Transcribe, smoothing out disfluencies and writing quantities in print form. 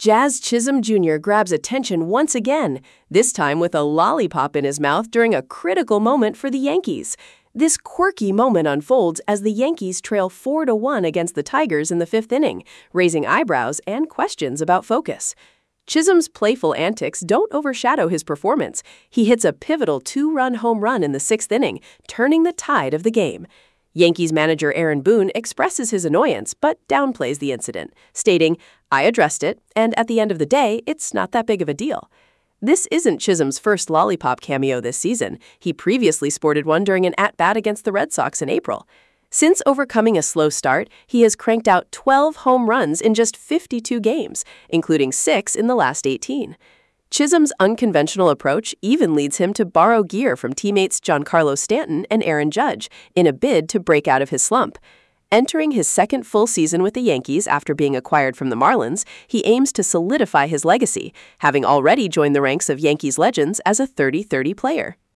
Jazz Chisholm Jr. grabs attention once again, this time with a lollipop in his mouth during a critical moment for the Yankees. This quirky moment unfolds as the Yankees trail 4-1 against the Tigers in the fifth inning, raising eyebrows and questions about focus. Chisholm's playful antics don't overshadow his performance. He hits a pivotal 2-run home run in the sixth inning, turning the tide of the game. Yankees manager Aaron Boone expresses his annoyance but downplays the incident, stating, "I addressed it, and at the end of the day, it's not that big of a deal." This isn't Chisholm's first lollipop cameo this season. He previously sported one during an at-bat against the Red Sox in April. Since overcoming a slow start, he has cranked out 12 home runs in just 52 games, including 6 in the last 18. Chisholm's unconventional approach even leads him to borrow gear from teammates Giancarlo Stanton and Aaron Judge in a bid to break out of his slump. Entering his second full season with the Yankees after being acquired from the Marlins, he aims to solidify his legacy, having already joined the ranks of Yankees legends as a 30-30 player.